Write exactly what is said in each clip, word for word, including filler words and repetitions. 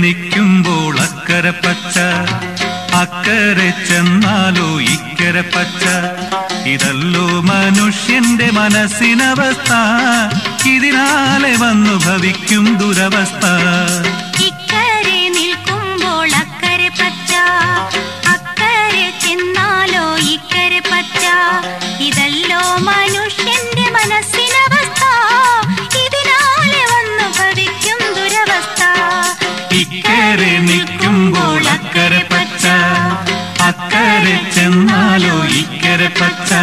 നിൽക്കുമ്പോൾ അക്കരെ പച്ച, അക്കരെ ചെന്നാലോ ഇക്കരെ പച്ച. ഇതല്ലോ മനുഷ്യന്റെ മനസ്സിനവസ്ഥ, ഇതിനാലെ വന്നു ഭവിക്കും ദുരവസ്ഥ. ഇക്കരെ നിൽക്കുമ്പോൾ അക്കരെ പച്ച, അക്കരെ ചെന്നാലോ ഇക്കരെ പച്ച. ഇതല്ലോ മനുഷ്യന്റെ മനസ്സിനവസ്ഥ, ഇതിനാലെ വന്നു ഭവിക്കും ദുരവസ്ഥ. ഇക്കരെ നിൽക്കുമ്പോൾ അക്കരെ പച്ച, അക്കരെ ചെന്നാലോ ഇക്കരെ പച്ച.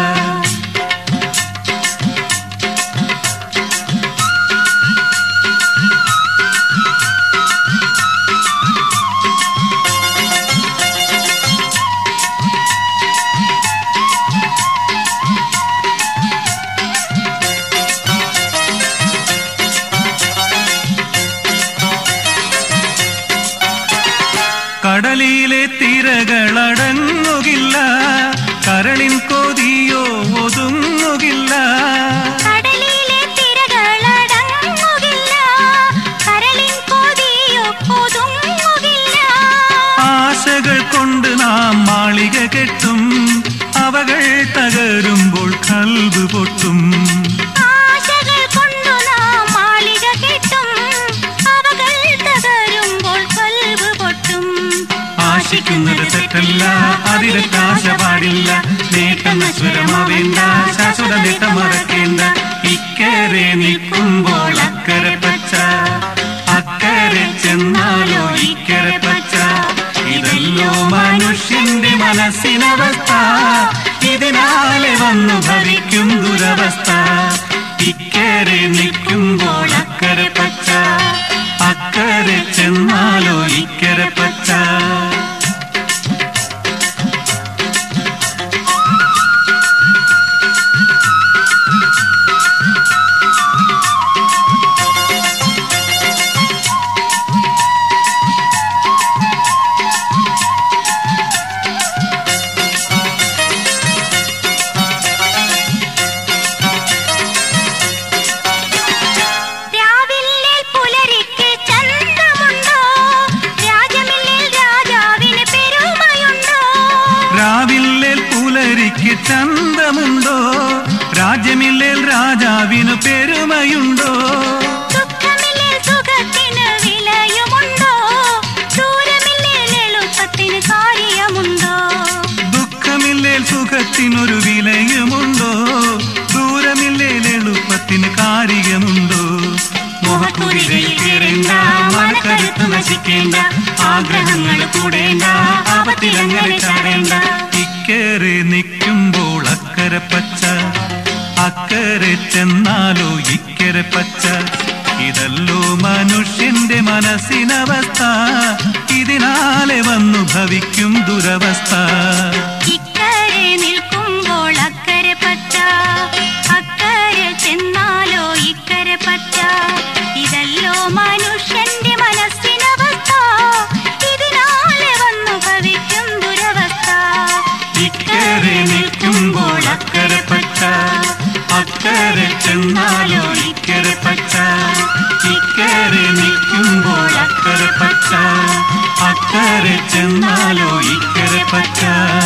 കടലിലെ തിരകളടങ്ങുകില്ല, കരളിൻ കൊതിയോ ഒതുങ്ങുകില്ല. കടലിലെ തിരകളടങ്ങുകില്ല, കരളിൻ കൊതിയോ ഒതുങ്ങുകില്ല. ആശകൾ കൊണ്ട് നാം മാളിക കെട്ടും, അവകൾ തകരുമ്പോൾ കൽബ് പൊട്ടും. ആശകൾ കൊണ്ടു നാം മാളിക കെട്ടും, അവകൾ തകരുമ്പോൾ കൽബ് പൊട്ടും. ആശിക്കുന്നത് തെറ്റല്ല, അതിരത്താശ പാടില്ല. നേട്ടം നശ്വരമാവേണ്ട, ശാശ്വത നേട്ടം മറക്കേണ്ട. ഇക്കരെ നിൽക്കുമ്പോൾ അക്കരെ പച്ച, അക്കരെ ചെന്നാലോ ഇക്കരെ പച്ച. ഇതല്ലോ മനുഷ്യന്റെ മനസ്സിനവസ്ഥ, ഇതിനാലെ വന്നു ഭവിക്കും ദുരവസ്ഥ. ഇക്കരെ നിൽക്കുമ്പോൾ അക്കരെ പച്ച, അക്കരെ ചെന്നാലോ ഇക്കരെ പച്ച. രാവില്ലേൽ പുലരിക്ക് ചന്തമുണ്ടോ, രാജ്യമില്ലേൽ രാജാവിന് പെരുമയുണ്ടോ. ദുഃഖമില്ലേൽ സുഖത്തിന് വിലയുമുണ്ടോ, ദൂരമില്ലേൽ എളുപ്പത്തിന് കാര്യമുണ്ടോ. ദുഃഖമില്ലേൽ സുഖത്തിനൊരു വിലയുമുണ്ടോ, ദൂരമില്ലേൽ എളുപ്പത്തിന് കാര്യമുണ്ടോ. മോഹക്കുരികയിൽ കയറേണ്ട, മനക്കരുത്ത് നശിക്കേണ്ട, ആഗ്രഹങ്ങൾ കൂടേണ്ട, ആപത്തിലങ്ങനെ ചാടേണ്ട. ഇക്കരെ നിൽക്കുമ്പോൾ അക്കരെ പച്ച, അക്കരെ ചെന്നാലോ ഇക്കരെ പച്ച. ഇതല്ലോ മനുഷ്യന്റെ മനസ്സിനവസ്ഥ, ഇതിനാലെ വന്നു ഭവിക്കും ദുരവസ്ഥ. ഇക്കരെ നിൽക്കുമ്പോൾ അക്കരെ പച്ച, അക്കരെ ചെന്നാലോ ഇക്കരെ പച്ച. ഇതല്ലോ മനുഷ്യന്റെ മനസ്സിനവസ്ഥ, ഇതിനാലെ വന്നു ഭവിക്കും ദുരവസ്ഥ. ഇക്കരെ നിൽക്കുമ്പോൾ അക്കരെ പച്ച, അക്കരെ ചെന്നാലോ ഇക്കരെ പച്ച. ഇക്കരെ നിൽക്കുമ്പോൾ അക്കരെ പച്ച, അക്കരെ ചെന്നാലോ ഇക്കരെ പച്ച.